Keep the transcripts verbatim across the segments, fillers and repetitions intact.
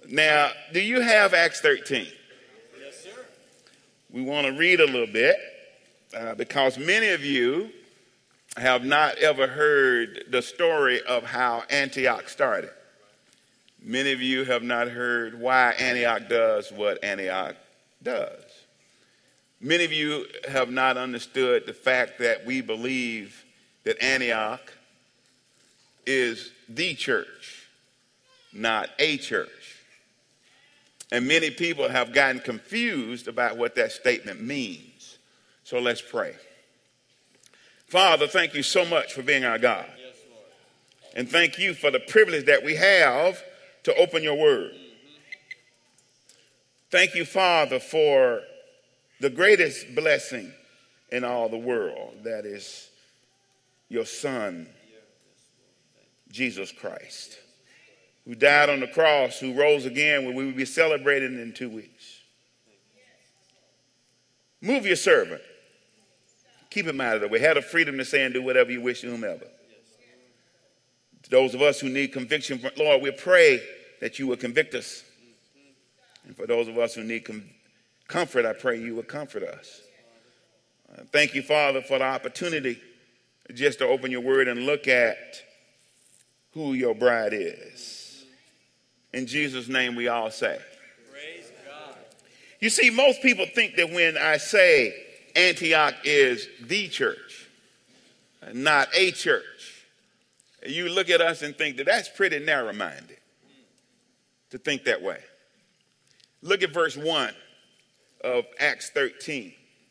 Now, do you have Acts thirteen? Yes, sir. We want to read a little bit uh, because many of you have not ever heard the story of how Antioch started. Many of you have not heard why Antioch does what Antioch does. Many of you have not understood the fact that we believe that Antioch is the church, not a church. And many people have gotten confused about what that statement means. So let's pray. Father, thank you so much for being our God. Yes, Lord. And thank you for the privilege that we have to open your word. Mm-hmm. Thank you, Father, for the greatest blessing in all the world, that is your Son, Jesus Christ, who died on the cross, who rose again, when we will be celebrating in two weeks. Move your servant. Keep him out of the way. Have the freedom to say and do whatever you wish to whomever. To those of us who need conviction, Lord, we pray that you will convict us. And for those of us who need com- comfort, I pray you will comfort us. Uh, thank you, Father, for the opportunity just to open your word and look at who your bride is. In Jesus' name we all say. Praise God. You see, most people think that when I say Antioch is the church, not a church, you look at us and think that that's pretty narrow-minded to think that way. Look at verse one of Acts thirteen.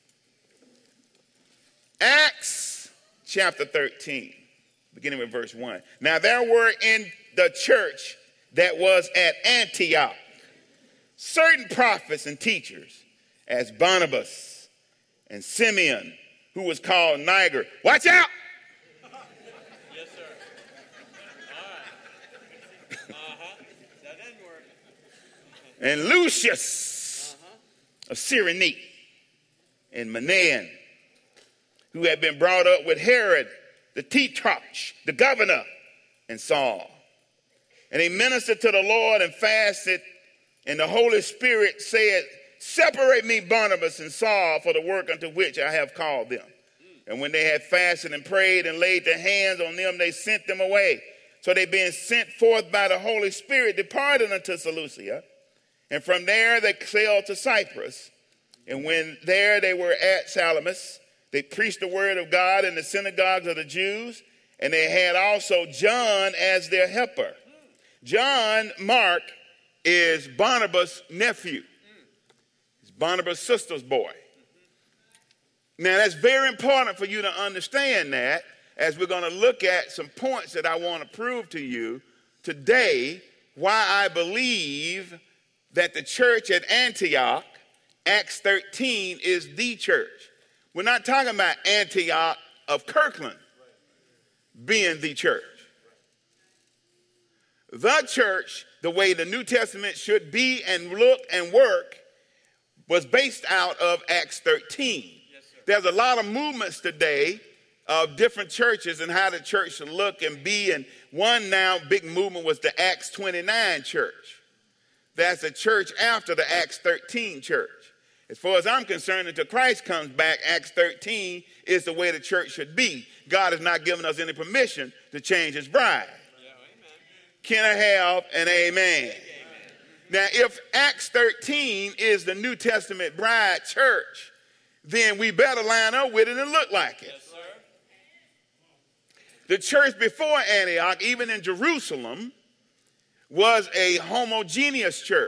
Acts chapter thirteen, beginning with verse one. Now there were in the church that was at Antioch certain prophets and teachers, as Barnabas and Simeon, who was called Niger. Watch out! Yes, sir. All right. Uh-huh. That didn't work. And Lucius Uh-huh. of Cyrene, and Manaen, who had been brought up with Herod, the tetrarch, the governor, and Saul. And he ministered to the Lord and fasted, and the Holy Spirit said, separate me, Barnabas and Saul, for the work unto which I have called them. Mm. And when they had fasted and prayed and laid their hands on them, they sent them away. So they, being sent forth by the Holy Spirit, departed unto Seleucia. And from there they sailed to Cyprus. And when there they were at Salamis, they preached the word of God in the synagogues of the Jews. And they had also John as their helper. John Mark is Barnabas' nephew. He's Barnabas' sister's boy. Now, that's very important for you to understand that as we're going to look at some points that I want to prove to you today why I believe that the church at Antioch, Acts thirteen, is the church. We're not talking about Antioch of Kirkland being the church. The church, the way the New Testament should be and look and work, was based out of Acts thirteen. Yes, sir. There's a lot of movements today of different churches and how the church should look and be. And one now big movement was the Acts twenty-nine church. That's a church after the Acts thirteen church. As far as I'm concerned, until Christ comes back, Acts thirteen is the way the church should be. God has not given us any permission to change his bride. Can I have an amen? Amen? Now, if Acts thirteen is the New Testament bride church, then we better line up with it and look like it. Yes, sir. The church before Antioch, even in Jerusalem, was a homogeneous church.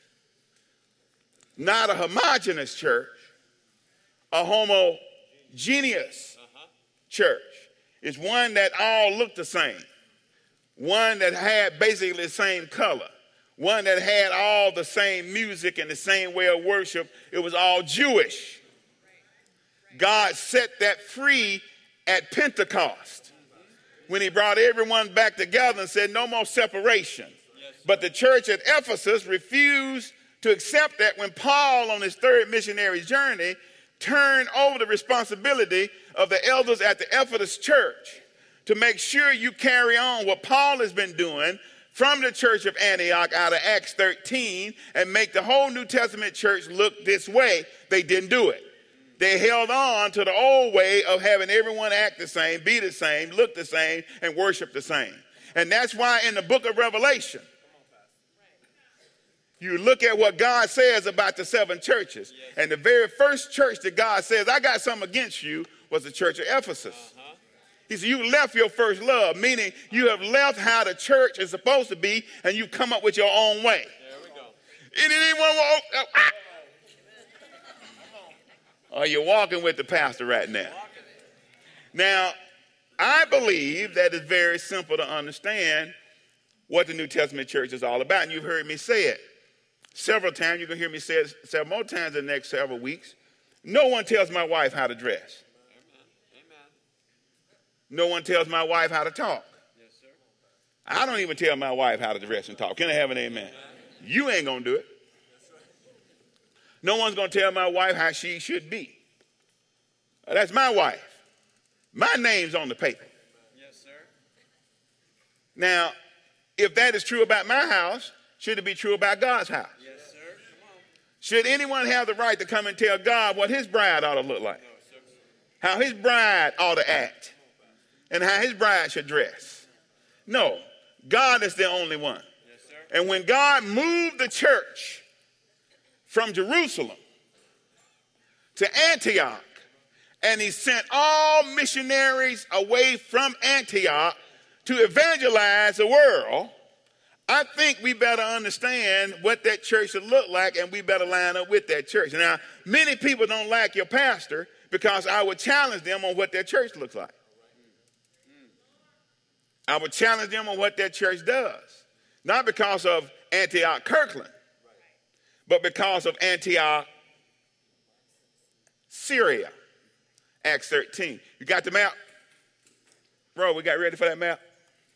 Not a homogeneous church, a homogeneous Uh-huh. church. It's one that all looked the same. One that had basically the same color. One that had all the same music and the same way of worship. It was all Jewish. God set that free at Pentecost when he brought everyone back together and said no more separation. But the church at Ephesus refused to accept that when Paul, on his third missionary journey, turned over the responsibility of the elders at the Ephesus church to make sure you carry on what Paul has been doing from the church of Antioch out of Acts thirteen and make the whole New Testament church look this way. They didn't do it. They held on to the old way of having everyone act the same, be the same, look the same, and worship the same. And that's why in the book of Revelation, you look at what God says about the seven churches. And the very first church that God says, I got something against you, was the church of Ephesus. Uh-huh. He said, you left your first love, meaning you have left how the church is supposed to be, and you come up with your own way. There we go. Anyone want, oh, ah. Are you walking with the pastor right now? Now, I believe that it's very simple to understand what the New Testament church is all about. And you've heard me say it several times. You're going to hear me say it several more times in the next several weeks. No one tells my wife how to dress. Amen. Amen. No one tells my wife how to talk. Yes, sir. I don't even tell my wife how to dress and talk. Can I have an amen? Amen. You ain't going to do it. No one's going to tell my wife how she should be. That's my wife. My name's on the paper. Yes, sir. Now, if that is true about my house, should it be true about God's house? Yes, sir. Come on. Should anyone have the right to come and tell God what his bride ought to look like? No, sir. How his bride ought to act? And how his bride should dress? No. God is the only one. Yes, sir. And when God moved the church from Jerusalem to Antioch, and he sent all missionaries away from Antioch to evangelize the world, I think we better understand what that church should look like, and we better line up with that church. Now, many people don't like your pastor because I would challenge them on what their church looks like. I would challenge them on what that church does. Not because of Antioch Kirkland, but because of Antioch, Syria. Acts thirteen. You got the map? Bro, we got ready for that map?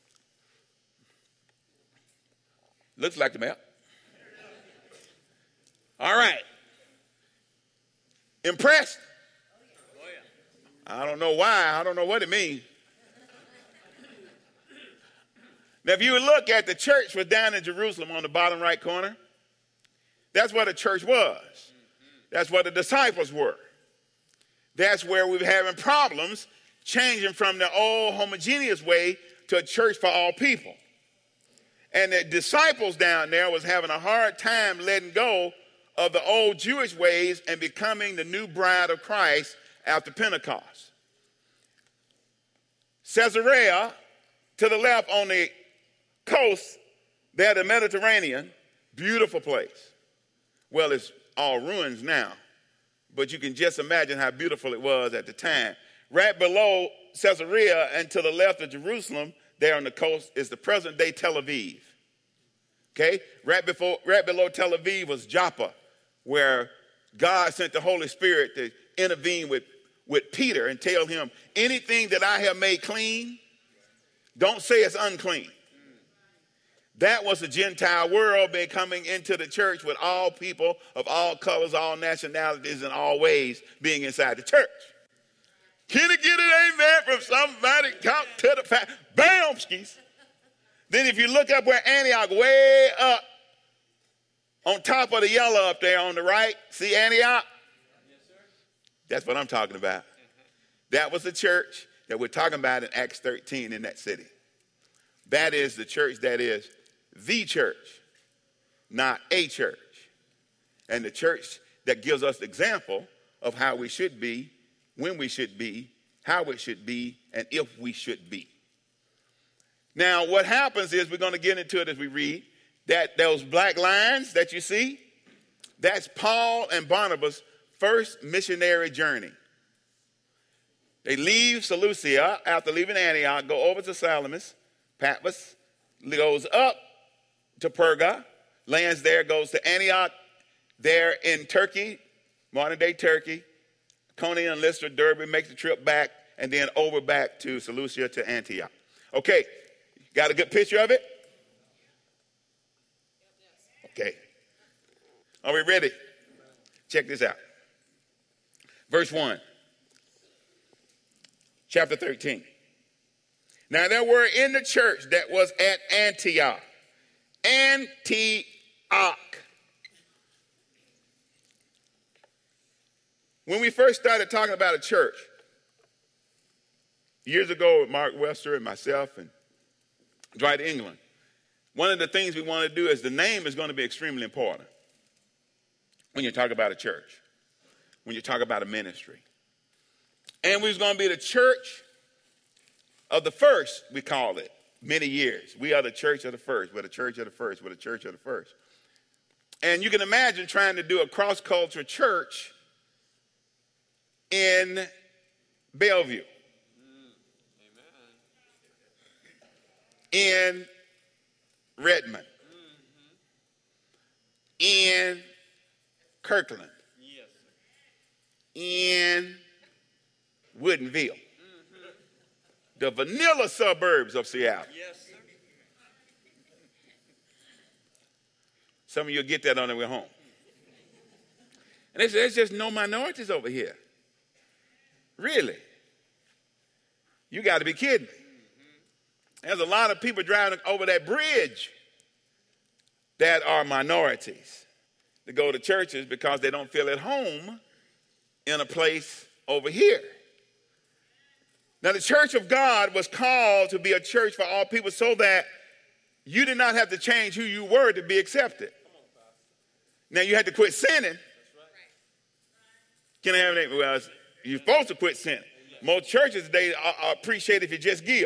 Looks like the map. All right. Impressed? Oh, yeah. I don't know why. I don't know what it means. Now, if you would look at the church was down in Jerusalem on the bottom right corner, that's where the church was. That's where the disciples were. That's where we were having problems changing from the old homogeneous way to a church for all people. And the disciples down there was having a hard time letting go of the old Jewish ways and becoming the new bride of Christ after Pentecost. Caesarea, to the left on the coast, there, the Mediterranean, beautiful place. Well, it's all ruins now, but you can just imagine how beautiful it was at the time. Right below Caesarea and to the left of Jerusalem, there on the coast, is the present-day Tel Aviv. Okay? Right before, right below Tel Aviv was Joppa, where God sent the Holy Spirit to intervene with, with Peter and tell him, anything that I have made clean, don't say it's unclean. That was the Gentile world being coming into the church with all people of all colors, all nationalities, and all ways being inside the church. Can it get an amen from somebody? Come to the fact. Bam, skis. Then if you look up where Antioch, way up on top of the yellow up there on the right, see Antioch? Yes, sir. That's what I'm talking about. That was the church that we're talking about in Acts thirteen in that city. That is the church that is the church, not a church. And the church that gives us the example of how we should be, when we should be, how it should be, and if we should be. Now, what happens is, we're going to get into it as we read, that those black lines that you see, that's Paul and Barnabas' first missionary journey. They leave Seleucia after leaving Antioch, go over to Salamis, Patmos, goes up to Perga, lands there, goes to Antioch, there in Turkey, modern-day Turkey, Iconium and Lystra, Derbe, makes the trip back, and then over back to Seleucia to Antioch. Okay, got a good picture of it? Okay. Are we ready? Check this out. Verse one, chapter thirteen. Now there were in the church that was at Antioch Antioch. When we first started talking about a church, years ago with Mark Webster and myself and Dwight England, one of the things we want to do is the name is going to be extremely important when you talk about a church, when you talk about a ministry. And we was going to be the church of the first, we called it, many years. We are the church of the first. We're the church of the first. We're the church of the first. And you can imagine trying to do a cross-culture church in Bellevue, in Redmond, in Kirkland, in Woodinville, the vanilla suburbs of Seattle. Yes, sir. Some of you will get that on their way home. And they say, there's just no minorities over here. Really? You got to be kidding me. There's a lot of people driving over that bridge that are minorities that go to churches because they don't feel at home in a place over here. Now, the church of God was called to be a church for all people so that you did not have to change who you were to be accepted. Now, you had to quit sinning. Can I have it? Well, you're supposed to quit sinning. Most churches today appreciate if you just give.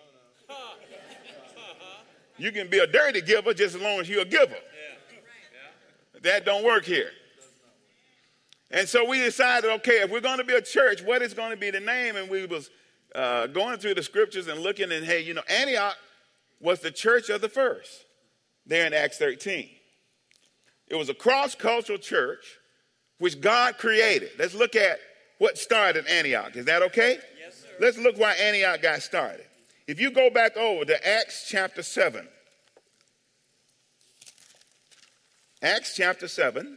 You can be a dirty giver just as long as you're a giver. That don't work here. And so we decided, okay, if we're going to be a church, what is going to be the name? And we was uh, going through the scriptures and looking, and hey, you know, Antioch was the church of the first there in Acts thirteen. It was a cross-cultural church which God created. Let's look at what started Antioch. Is that okay? Yes, sir. Let's look why Antioch got started. If you go back over to Acts chapter seven. Acts chapter seven.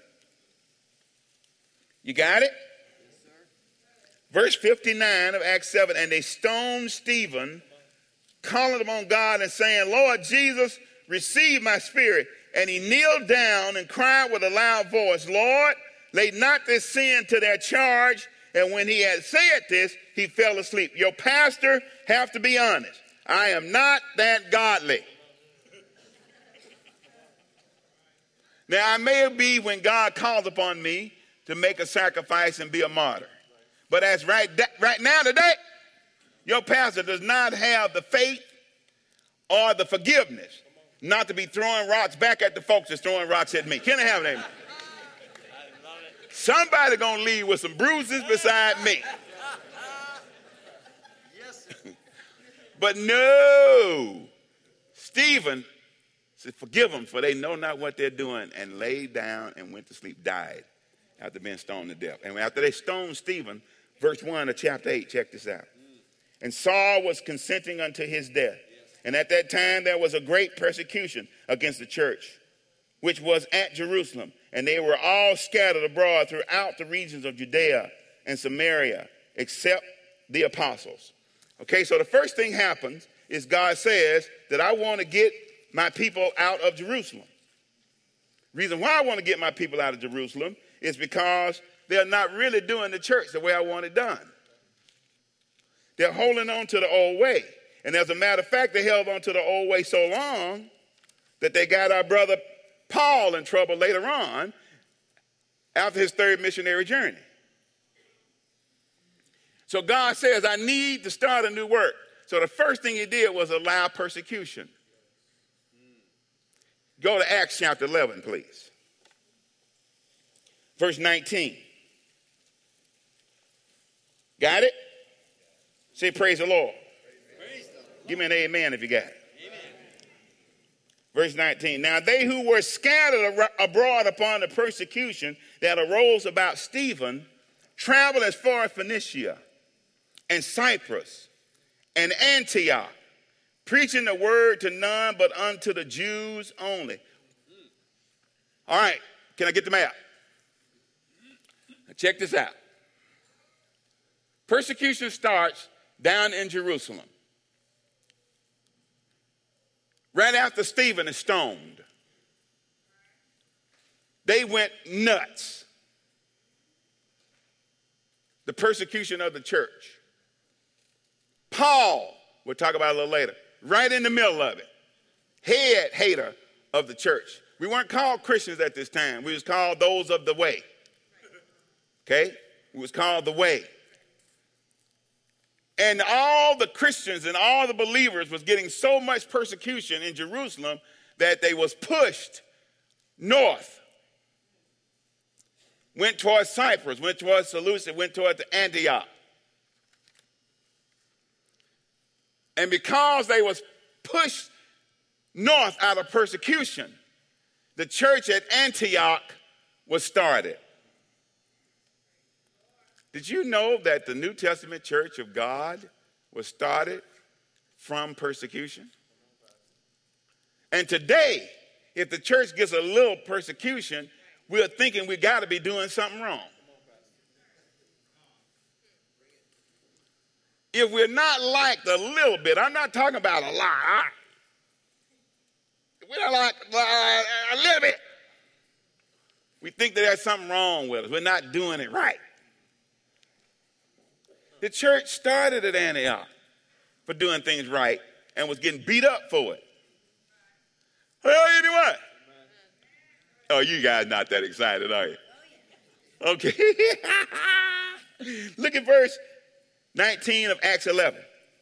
You got it? Yes, sir. Verse fifty-nine of Acts seven. And they stoned Stephen, calling upon God and saying, Lord Jesus, receive my spirit. And he kneeled down and cried with a loud voice, Lord, lay not this sin to their charge. And when he had said this, he fell asleep. Your pastor have to be honest. I am not that godly. Now, I may be when God calls upon me to make a sacrifice and be a martyr. But as right, right now today, your pastor does not have the faith or the forgiveness not to be throwing rocks back at the folks that's throwing rocks at me. Can I have that? Somebody gonna leave with some bruises beside me. Yes, sir. But no, Stephen said, forgive them, for they know not what they're doing, and laid down and went to sleep, died after being stoned to death. And after they stoned Stephen, verse one of chapter eight, check this out. And Saul was consenting unto his death. And at that time there was a great persecution against the church, which was at Jerusalem. And they were all scattered abroad throughout the regions of Judea and Samaria, except the apostles. Okay, so the first thing happens is God says that I want to get my people out of Jerusalem. Reason why I want to get my people out of Jerusalem is because they're not really doing the church the way I want it done. They're holding on to the old way. And as a matter of fact, they held on to the old way so long that they got our brother Paul in trouble later on after his third missionary journey. So God says, I need to start a new work. So the first thing he did was allow persecution. Go to Acts chapter eleven, please. Verse nineteen. Got it? Say praise the Lord. Praise the Lord. Give me an amen if you got it. Amen. Verse nineteen. Now they who were scattered abroad upon the persecution that arose about Stephen traveled as far as Phoenicia and Cyprus and Antioch, preaching the word to none but unto the Jews only. All right, can I get the map? Now check this out. Persecution starts down in Jerusalem. Right after Stephen is stoned. They went nuts. The persecution of the church. Paul, we'll talk about it a little later, right in the middle of it. Head hater of the church. We weren't called Christians at this time. We was called those of the way. Okay? We was called the way. And all the Christians and all the believers was getting so much persecution in Jerusalem that they was pushed north. Went towards Cyprus, went towards Seleucia, went towards Antioch. And because they was pushed north out of persecution, the church at Antioch was started. Did you know that the New Testament church of God was started from persecution? And today, if the church gets a little persecution, we're thinking we got to be doing something wrong. If we're not liked a little bit, I'm not talking about a lot. We're not like uh, a little bit. We think that there's something wrong with us. We're not doing it right. The church started at Antioch for doing things right and was getting beat up for it. Well, anyway. Oh, you guys not that excited, are you? Okay. Look at verse nineteen of Acts eleven.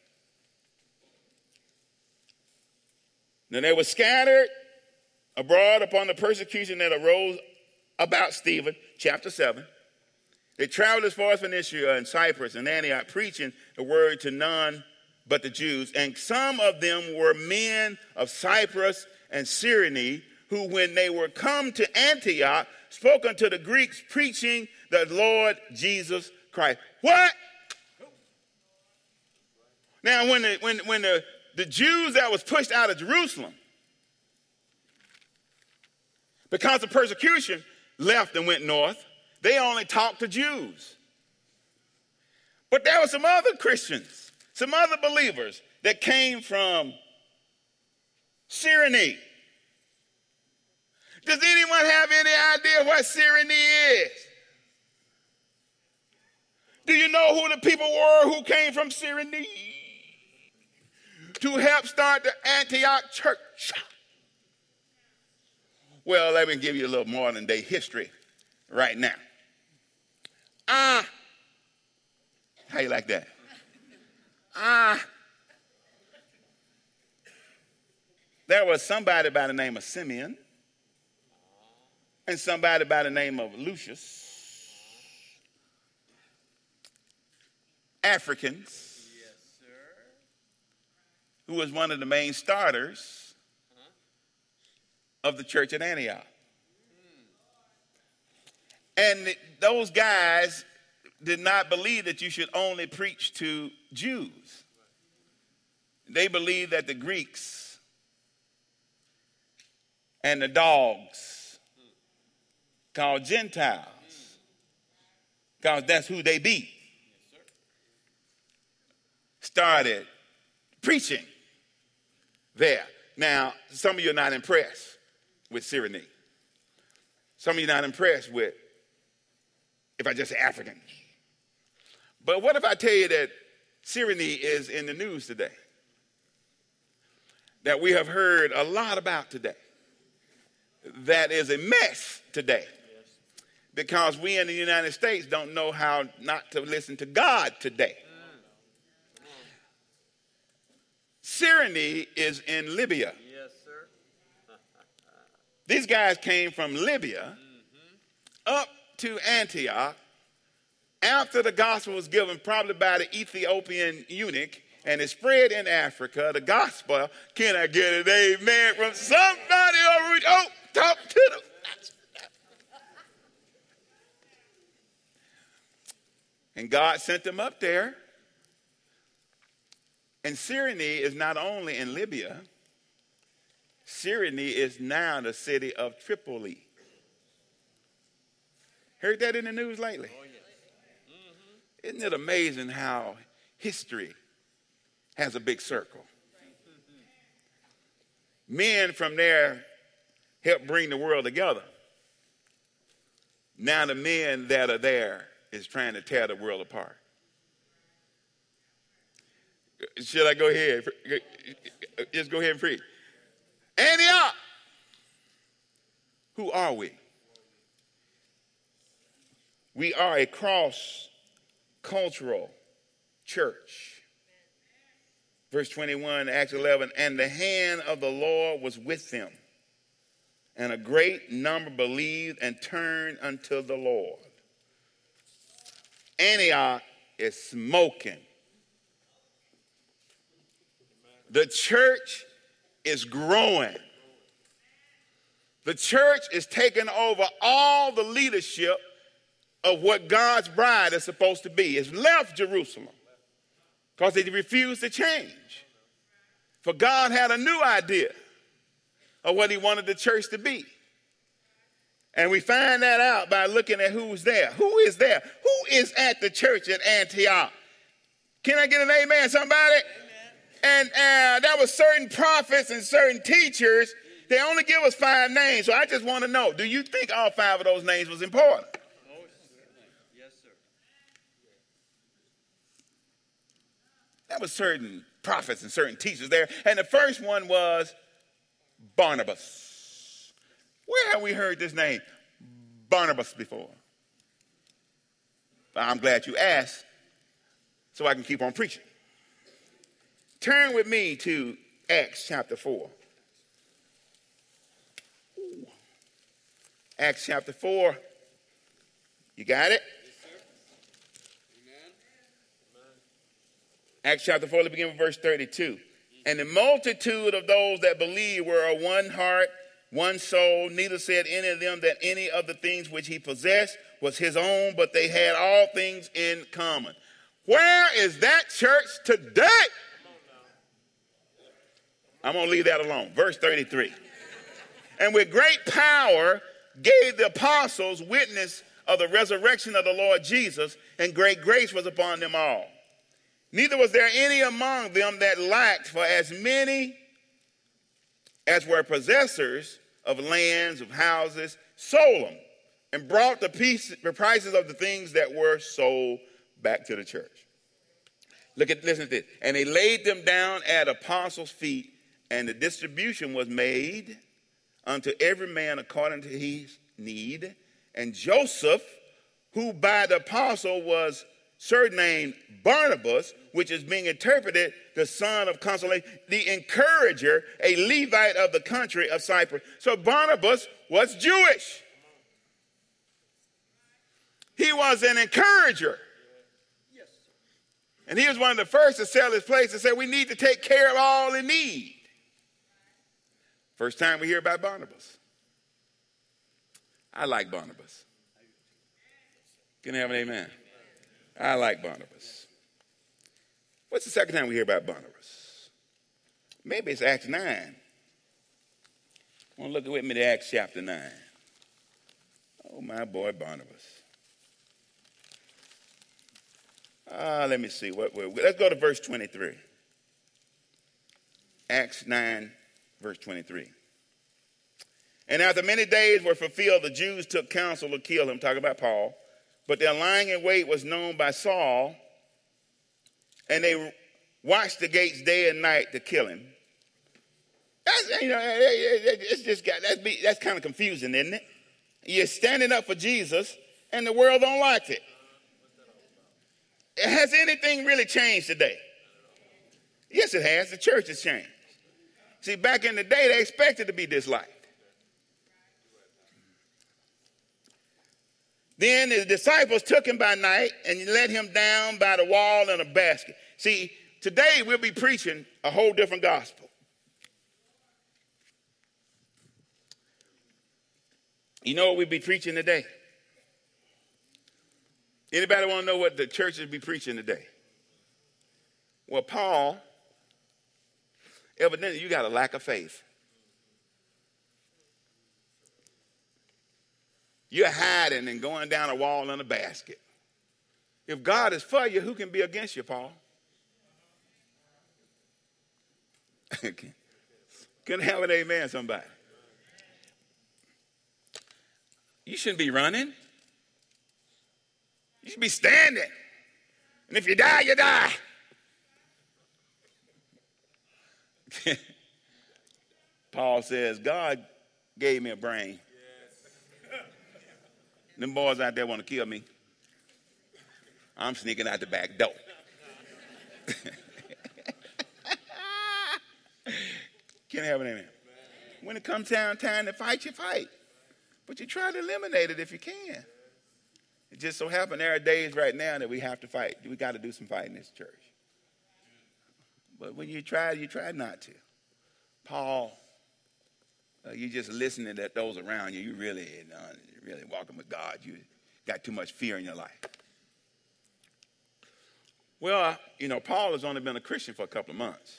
Then they were scattered abroad upon the persecution that arose about Stephen, chapter seven. They traveled as far as Phoenicia and Cyprus and Antioch, preaching the word to none but the Jews. And some of them were men of Cyprus and Cyrene, who, when they were come to Antioch, spoke unto the Greeks, preaching the Lord Jesus Christ. What? Now, when the, when, when the, the Jews that was pushed out of Jerusalem, because of persecution, left and went north, they only talked to Jews. But there were some other Christians, some other believers that came from Cyrene. Does anyone have any idea what Cyrene is? Do you know who the people were who came from Cyrene to help start the Antioch church? Well, let me give you a little modern day history right now. Ah, uh, how you like that? Ah, uh, there was somebody by the name of Simeon and somebody by the name of Lucius, Africans, yes, sir, who was one of the main starters huh? of the church at Antioch. And those guys did not believe that you should only preach to Jews. They believed that the Greeks and the dogs called Gentiles, because that's who they be, started preaching there. Now, some of you are not impressed with Cyrene. Some of you are not impressed with, if I just say African. But what if I tell you that Cyrene is in the news today? That we have heard a lot about today. That is a mess today. Yes. Because we in the United States don't know how not to listen to God today. Mm. Cyrene is in Libya. Yes, sir. These guys came from Libya mm-hmm. up to Antioch after the gospel was given probably by the Ethiopian eunuch and it spread in Africa. The gospel, can I get an amen from somebody? Over, oh, talk to them. And God sent them up there. And Cyrene is not only in Libya, Cyrene is now the city of Tripoli. Heard that in the news lately? Oh, yes. Mm-hmm. Isn't it amazing how history has a big circle? Men from there helped bring the world together. Now the men that are there is trying to tear the world apart. Should I go ahead? Just go ahead and preach. Antioch. Who are we? We are a cross-cultural church. Verse twenty-one, Acts eleven, and the hand of the Lord was with them, and a great number believed and turned unto the Lord. Antioch is smoking. The church is growing. The church is taking over all the leadership of what God's bride is supposed to be. It's left Jerusalem because they refused to change. For God had a new idea of what he wanted the church to be. And we find that out by looking at who's there. Who is there? Who is at the church at Antioch? Can I get an amen, somebody? Amen. And uh, there were certain prophets and certain teachers. They only give us five names. So I just want to know, do you think all five of those names was important? Oh, yes, sir. There were certain prophets and certain teachers there. And the first one was Barnabas. Where have we heard this name, Barnabas, before? I'm glad you asked, so I can keep on preaching. Turn with me to Acts chapter four. Ooh. Acts chapter four. You got it? Yes, sir. Amen. Acts chapter four, let's begin with verse thirty-two. And the multitude of those that believed were of one heart, one soul. Neither said any of them that any of the things which he possessed was his own, but they had all things in common. Where is that church today? I'm going to leave that alone. Verse thirty-three. And with great power gave the apostles witness of the resurrection of the Lord Jesus, and great grace was upon them all. Neither was there any among them that lacked, for as many as were possessors of lands, of houses, sold them, and brought the, piece, the prices of the things that were sold back to the church. Look at, listen to this. And they laid them down at apostles' feet, and the distribution was made unto every man according to his need. And Joseph, who by the apostle was surnamed Barnabas, which is being interpreted the son of consolation, the encourager, a Levite of the country of Cyprus. So Barnabas was Jewish. He was an encourager. Yes, sir. And he was one of the first to sell his place and say, we need to take care of all in need. First time we hear about Barnabas. I like Barnabas. Can I have an amen? I like Barnabas. What's the second time we hear about Barnabas? Maybe it's Acts nine. I want to look with me to Acts chapter nine. Oh, my boy Barnabas. Ah, uh, let me see. What, what, let's go to verse twenty-three. Acts nine, verse twenty-three. And after many days were fulfilled, the Jews took counsel to kill him, talking about Paul. But their lying in wait was known by Saul, and they watched the gates day and night to kill him. That's, you know, it's just got, that's, that's kind of confusing, isn't it? You're standing up for Jesus, and the world don't like it. Has anything really changed today? Yes, it has. The church has changed. See, back in the day, they expected to be disliked. Then the disciples took him by night and let him down by the wall in a basket. See, today we'll be preaching a whole different gospel. You know what we'll be preaching today? Anybody want to know what the church will be preaching today? Well, Paul, evidently you got a lack of faith. You're hiding and going down a wall in a basket. If God is for you, who can be against you, Paul? Can I have an amen, somebody? You shouldn't be running. You should be standing. And if you die, you die. Paul says, God gave me a brain. Yes. Them boys out there want to kill me. I'm sneaking out the back door. Can I have an amen? When it comes down time to fight, you fight. But you try to eliminate it if you can. It just so happens there are days right now that we have to fight. We got to do some fighting in this church. But when you try, you try not to. Paul, uh, you just listening to those around you. You really, uh, really walking with God. You got too much fear in your life. Well, uh, you know, Paul has only been a Christian for a couple of months.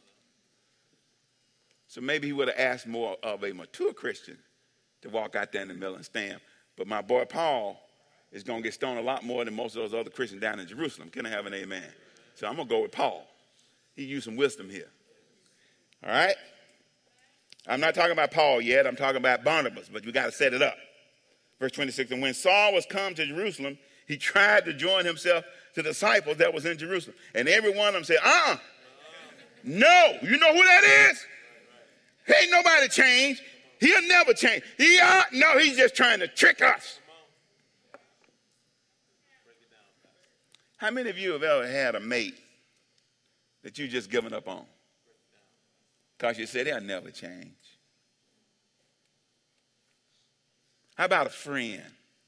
So maybe he would have asked more of a mature Christian to walk out there in the middle and stand. But my boy Paul is going to get stoned a lot more than most of those other Christians down in Jerusalem. Can I have an amen? So I'm going to go with Paul. He used some wisdom here. All right? I'm not talking about Paul yet. I'm talking about Barnabas, but you got to set it up. Verse twenty-six, and when Saul was come to Jerusalem, he tried to join himself to the disciples that was in Jerusalem. And every one of them said, uh-uh. No. You know who that is? Ain't nobody changed. He'll never change. He uh, No, he's just trying to trick us. How many of you have ever had a mate that you just given up on? Because you said they'll never change. How about a friend?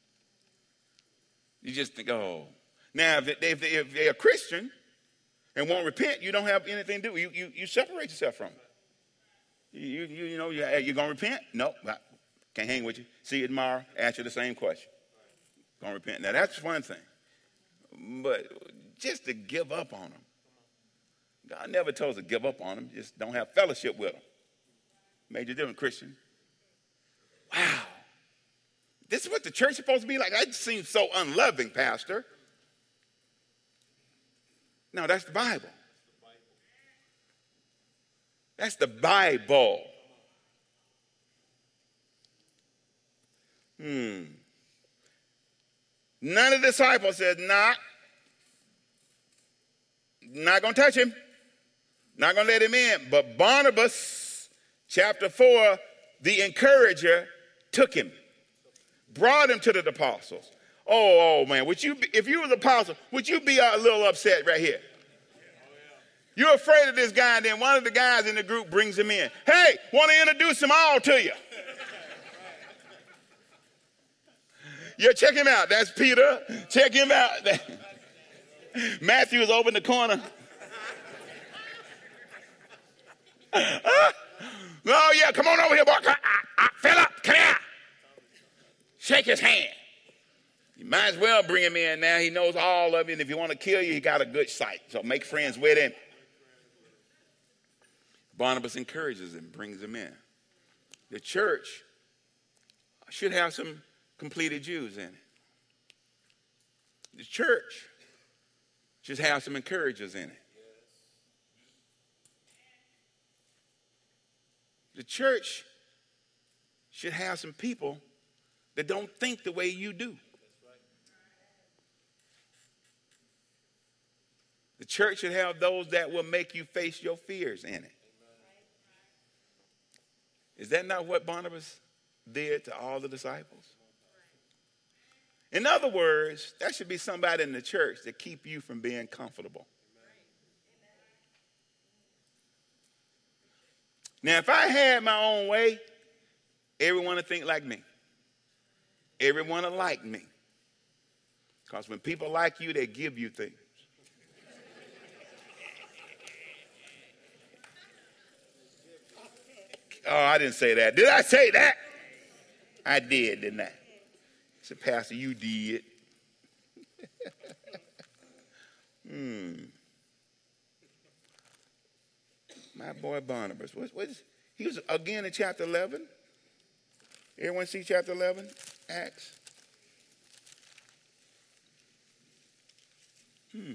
You just think, oh. Now, if, they, if, they, if they're a Christian and won't repent, you don't have anything to do. You, you, you separate yourself from them. You, you, you know, you're, you're going to repent? No, can't hang with you. See you tomorrow, ask you the same question. Going to repent. Now, that's one thing. But just to give up on them. God never told us to give up on them. Just don't have fellowship with them. Major difference, Christian. Wow. This is what the church is supposed to be like. That seems so unloving, Pastor. No, that's the Bible. That's the Bible. Hmm. None of the disciples said, nah, not going to touch him. Not going to let him in. But Barnabas, chapter four, the encourager, took him. Brought him to the apostles. Oh, oh man, would you be, if you were the apostle, would you be a little upset right here? You're afraid of this guy, and then one of the guys in the group brings him in. Hey, want to introduce them all to you. Yeah, check him out. That's Peter. Check him out. Matthew is over in the corner. uh, oh, yeah, come on over here, boy. Uh, uh, Philip, come here. Shake his hand. You might as well bring him in now. He knows all of you, and if you want to kill you, he got a good sight. So make friends with him. Barnabas encourages him, brings him in. The church should have some completed Jews in it. The church should have some encouragers in it. The church should have some people that don't think the way you do. The church should have those that will make you face your fears in it. Is that not what Barnabas did to all the disciples? In other words, there should be somebody in the church that keep you from being comfortable. Now, if I had my own way, everyone would think like me. Everyone would like me. Because when people like you, they give you things. Oh, I didn't say that. Did I say that? I did, didn't I? I said, Pastor, you did. hmm. My boy Barnabas. What, what is, he was again in chapter eleven. Everyone see chapter eleven? Acts. Hmm.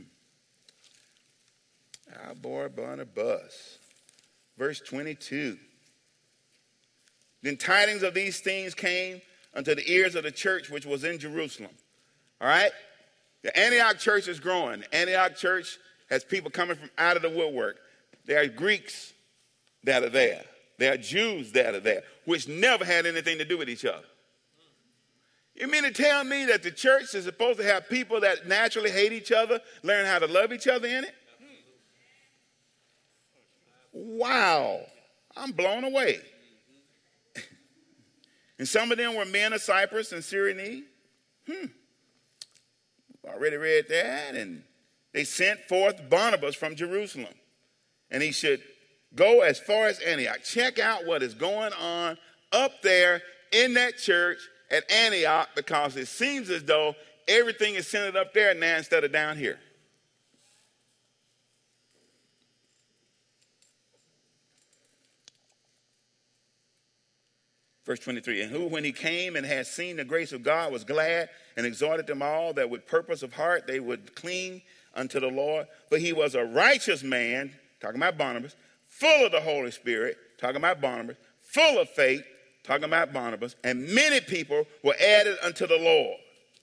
Our boy Barnabas. Verse twenty-two. Then tidings of these things came unto the ears of the church which was in Jerusalem. All right? The Antioch church is growing. The Antioch church has people coming from out of the woodwork. There are Greeks that are there. There are Jews that are there, which never had anything to do with each other. You mean to tell me that the church is supposed to have people that naturally hate each other, learn how to love each other in it? Wow. I'm blown away. And some of them were men of Cyprus and Cyrene. Hmm. Already read that. And they sent forth Barnabas from Jerusalem. And he should go as far as Antioch. Check out what is going on up there in that church at Antioch, because it seems as though everything is centered up there now instead of down here. Verse twenty-three, and who, when he came and had seen the grace of God, was glad and exhorted them all that with purpose of heart they would cling unto the Lord. For he was a righteous man, talking about Barnabas, full of the Holy Spirit, talking about Barnabas, full of faith, talking about Barnabas, and many people were added unto the Lord.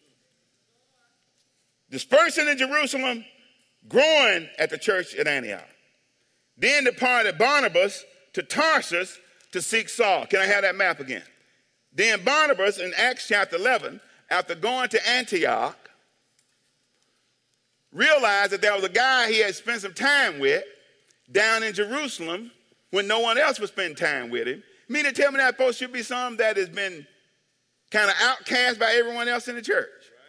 Dispersing in Jerusalem, growing at the church at Antioch. Then departed Barnabas to Tarsus to seek Saul. Can I have that map again? Then Barnabas in Acts chapter eleven, after going to Antioch, realized that there was a guy he had spent some time with down in Jerusalem when no one else was spending time with him. You mean to tell me that post should be some that has been kind of outcast by everyone else in the church?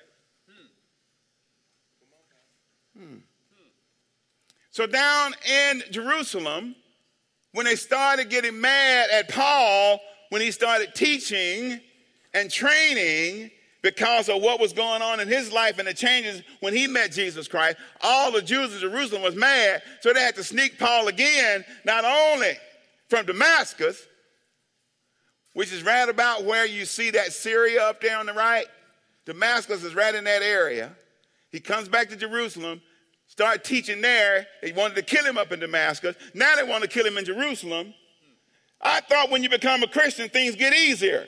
Hmm. So down in Jerusalem, when they started getting mad at Paul, when he started teaching and training because of what was going on in his life and the changes when he met Jesus Christ, all the Jews of Jerusalem was mad, so they had to sneak Paul again, not only from Damascus, which is right about where you see that Syria up there on the right. Damascus is right in that area. He comes back to Jerusalem, start teaching there. They wanted to kill him up in Damascus. Now they want to kill him in Jerusalem. I thought when you become a Christian, things get easier.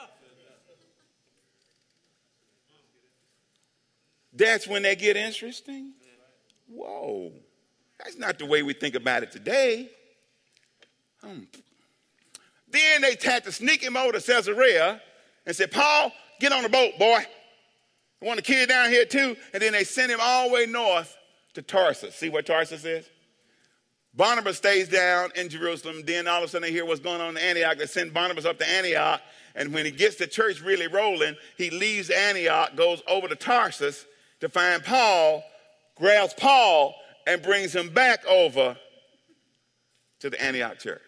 That's when they get interesting. Whoa. That's not the way we think about it today. Um, then they had to sneak him over to Caesarea and said, Paul, get on the boat, boy. I want to kill you down here too. And then they sent him all the way north to Tarsus. See where Tarsus is? Barnabas stays down in Jerusalem. Then all of a sudden they hear what's going on in Antioch. They send Barnabas up to Antioch. And when he gets the church really rolling, he leaves Antioch, goes over to Tarsus to find Paul, grabs Paul, and brings him back over to the Antioch church.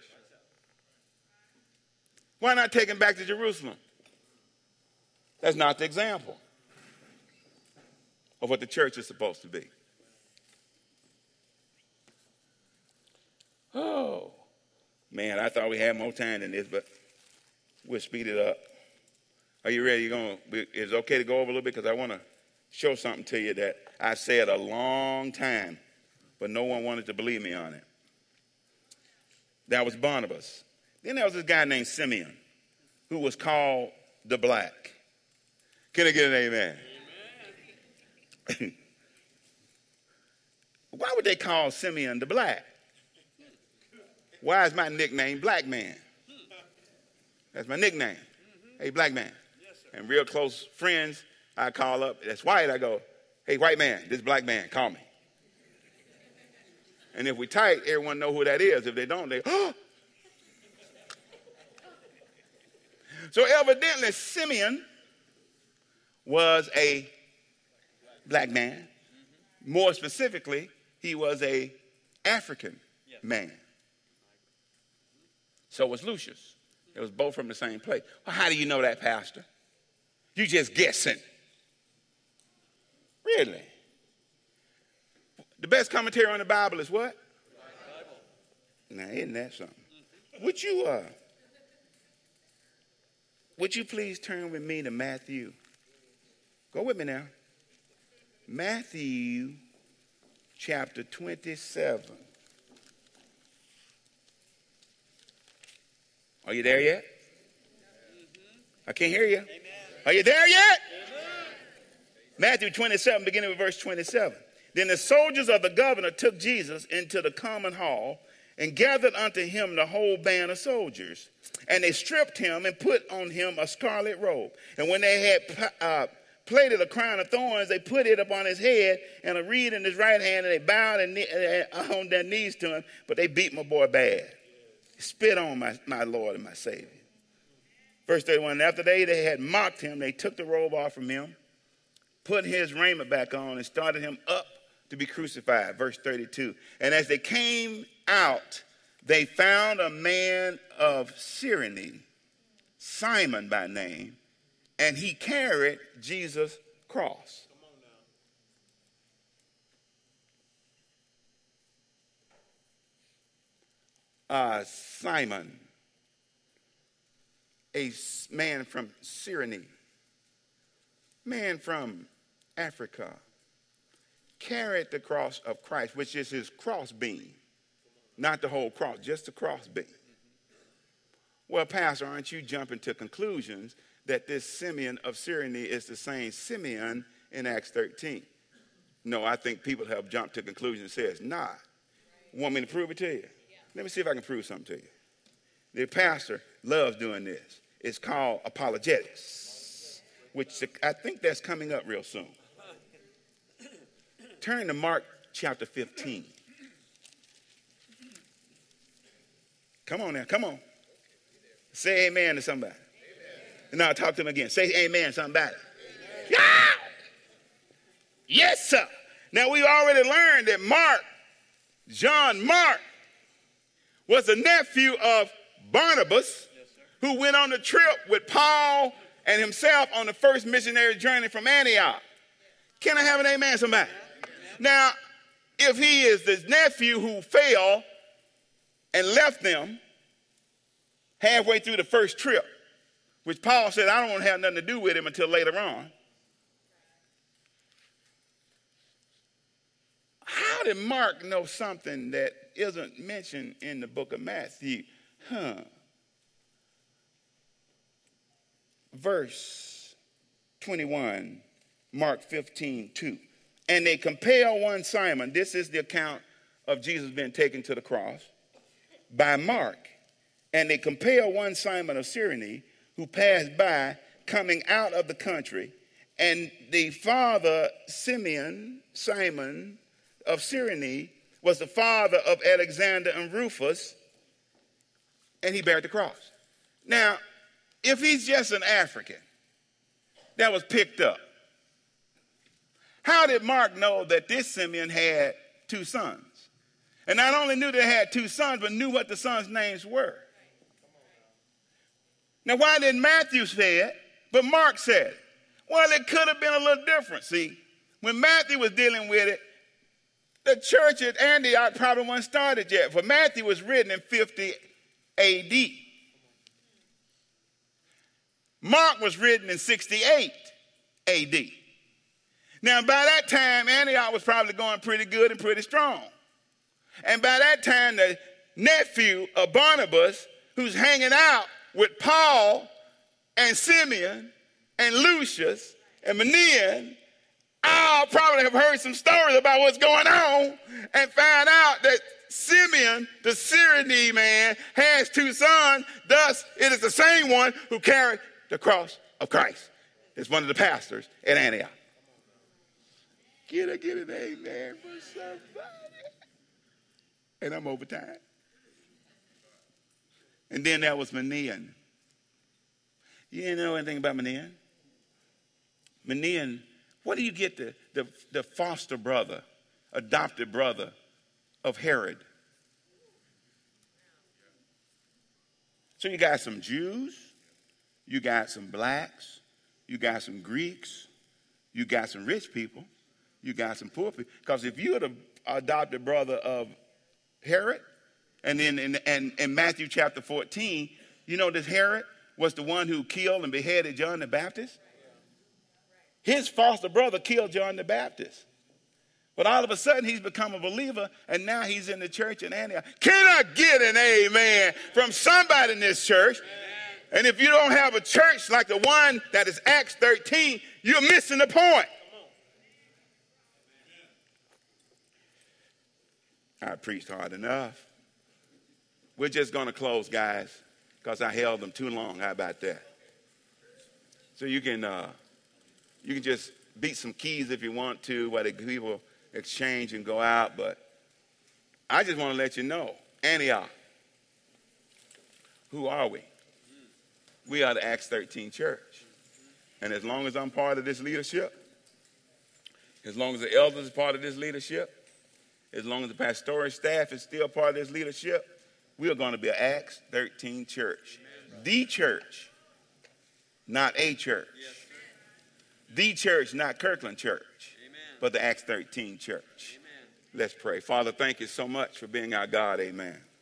Why not take him back to Jerusalem? That's not the example of what the church is supposed to be. Oh, man, I thought we had more time than this, but we'll speed it up. Are you ready? You're gonna, is it okay to go over a little bit? Because I want to show something to you that I said a long time, but no one wanted to believe me on it. That was Barnabas. Then there was this guy named Simeon who was called the Black. Can I get an amen? Amen. Why would they call Simeon the Black? Why is my nickname Black Man? That's my nickname. Hey, Black Man. Yes, sir. And real close friends, I call up. That's white. I go, hey, white man, this Black man, call me. And if we tight, everyone know who that is. If they don't, they, oh. So evidently, Simeon was a black man. More specifically, he was a African man. So was Lucius. They was both from the same place. Well, how do you know that, Pastor? You just guessing. Really? The best commentary on the Bible is what? Now, isn't that something? Would you, uh, would you please turn with me to Matthew? Go with me now. Matthew chapter twenty-seven. Are you there yet? I can't hear you. Amen. Are you there yet? Amen. Matthew twenty-seven, beginning with verse twenty-seven. Then the soldiers of the governor took Jesus into the common hall and gathered unto him the whole band of soldiers. And they stripped him and put on him a scarlet robe. And when they had uh, plaited a crown of thorns, they put it upon his head and a reed in his right hand, and they bowed and uh, on their knees to him, but they beat my boy bad. Spit on my, my Lord and my Savior. Verse thirty-one, after they, they had mocked him, they took the robe off from him, put his raiment back on, and started him up to be crucified. Verse thirty-two, and as they came out, they found a man of Cyrene, Simon by name, and he carried Jesus' cross. Come on now. Uh, Simon, a man from Cyrene, man from Africa, carried the cross of Christ, which is his cross beam. Not the whole cross, just the cross beam. Well, Pastor, aren't you jumping to conclusions that this Simeon of Cyrene is the same Simeon in Acts thirteen? No, I think people have jumped to conclusions and said it's not. Want me to prove it to you? Let me see if I can prove something to you. The pastor loves doing this. It's called apologetics, which I think that's coming up real soon. Turn to Mark chapter fifteen. Come on now, come on. Say amen to somebody. Amen. Now talk to them again. Say amen to somebody. Amen. Yeah! Yes, sir. Now we already learned that Mark, John Mark, was the nephew of Barnabas, yes, who went on the trip with Paul and himself on the first missionary journey from Antioch. Can I have an amen, somebody? Amen. Now, if he is the nephew who fell and left them halfway through the first trip, which Paul said, I don't want to have nothing to do with him until later on. How did Mark know something that isn't mentioned in the book of Matthew? Huh. Verse twenty-one, Mark fifteen, two. And they compel one Simon. This is the account of Jesus being taken to the cross by Mark. And they compel one Simon of Cyrene, who passed by, coming out of the country. And the father, Simeon, Simon of Cyrene, was the father of Alexander and Rufus, and he bared the cross. Now, if he's just an African that was picked up, how did Mark know that this Simeon had two sons? And not only knew they had two sons, but knew what the sons' names were. Now, why didn't Matthew say it, but Mark said it? Well, it could have been a little different. See, when Matthew was dealing with it, the church at Antioch probably wasn't started yet, for Matthew was written in fifty A D. Mark was written in sixty-eight A D. Now, by that time, Antioch was probably going pretty good and pretty strong. And by that time, the nephew of Barnabas, who's hanging out with Paul and Simeon and Lucius and Manaen, I'll probably have heard some stories about what's going on and found out that Simeon, the Cyrene man, has two sons. Thus, it is the same one who carried the cross of Christ. It's one of the pastors at Antioch. Get a, get an amen for somebody. And I'm over time. And then that was Manaen. You didn't know anything about Manaen? Manaen, what do you get the, the, the foster brother, adopted brother of Herod? So you got some Jews, you got some blacks, you got some Greeks, you got some rich people, you got some poor people. Because if you're the adopted brother of Herod, and then in, in, in Matthew chapter fourteen, you know this Herod was the one who killed and beheaded John the Baptist? His foster brother killed John the Baptist. But all of a sudden, he's become a believer, and now he's in the church in Antioch. Can I get an amen from somebody in this church? And if you don't have a church like the one that is Acts thirteen, you're missing the point. I preached hard enough. We're just going to close, guys, because I held them too long. How about that? So you can uh, you can just beat some keys if you want to, while the people exchange and go out. But I just want to let you know, Antioch, who are we? We are the Acts thirteen church. And as long as I'm part of this leadership, as long as the elders are part of this leadership, as long as the pastoral staff is still part of this leadership, we are going to be an Acts thirteen church. Amen. The church, not a church. Yes. The church, not Kirkland Church, amen, but the Acts thirteen church. Amen. Let's pray. Father, thank you so much for being our God. Amen.